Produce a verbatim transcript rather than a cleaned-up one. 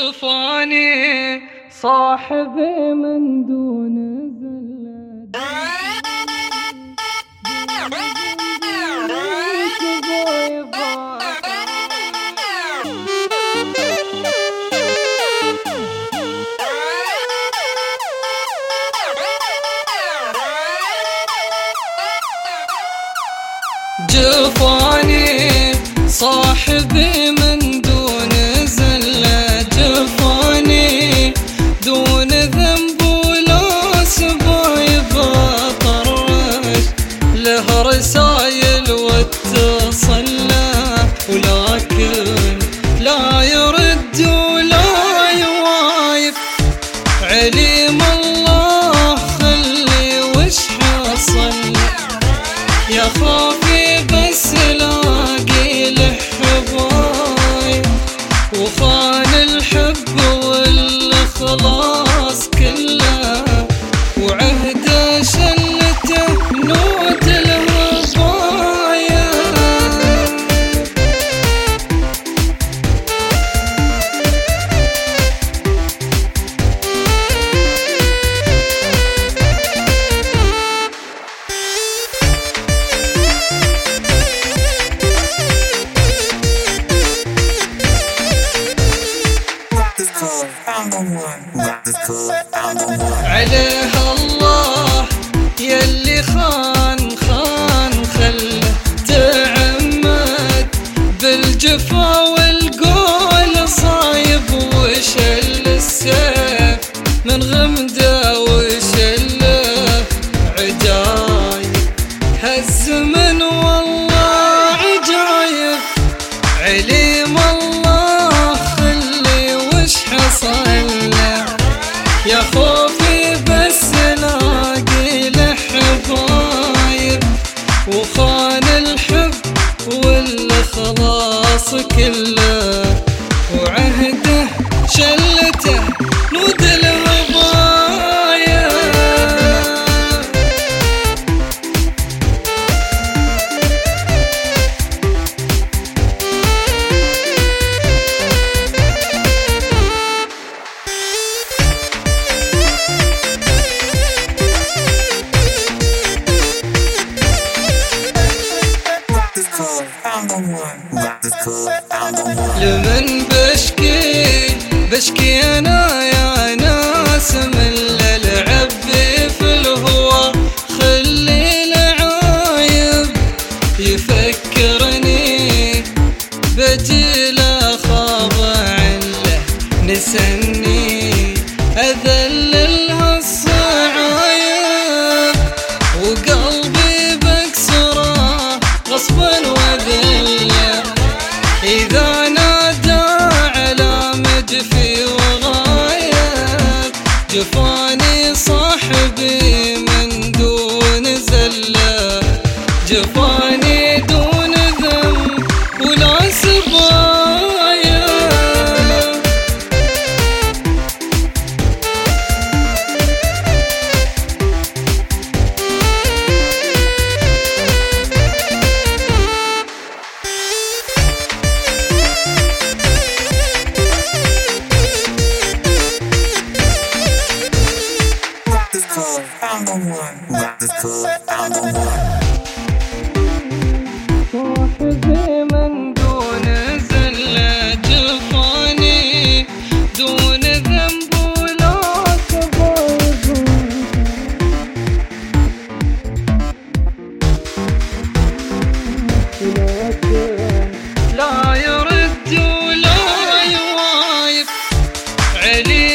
جفاني صاحبي من دون زلة جفاني صاحبي من دون زلة جفاني دون ذنب ولا سبايب طرش له رسايل واتصل له ولكن لا يرد ولا يوايف عليم الله خلي وش حصل يا خوفي بس لاقي له حبايب وخان الحب والخلاص كله وعهده شلته نوت الرضايا عليها الله يلي خان خان خله تعمد بالجفا والقول صايب وشل السيف من غمده وشله عجايب هالزمن والله عجايب عليم الله خلي وش حصل له يا خوفي بس لاقي له حبايب وخان الحب والخلاص كله وعهده شلته نود الرضايا لمن بشكي بشكي انا يا ناس من العب في الهوى خلي العايب يفكرني بجيله خاضع له نسني اذلل هالصعايب وقلبي بكسره غصبا وذله إذا نادى على مجفي وغايب جفاني صاحبي من دون زلة جفاني دون ذنب ولا سبايا صاحبي من دون زلة جفاني دون ذنب ولا سبايب لا يرد ولا يوايف علي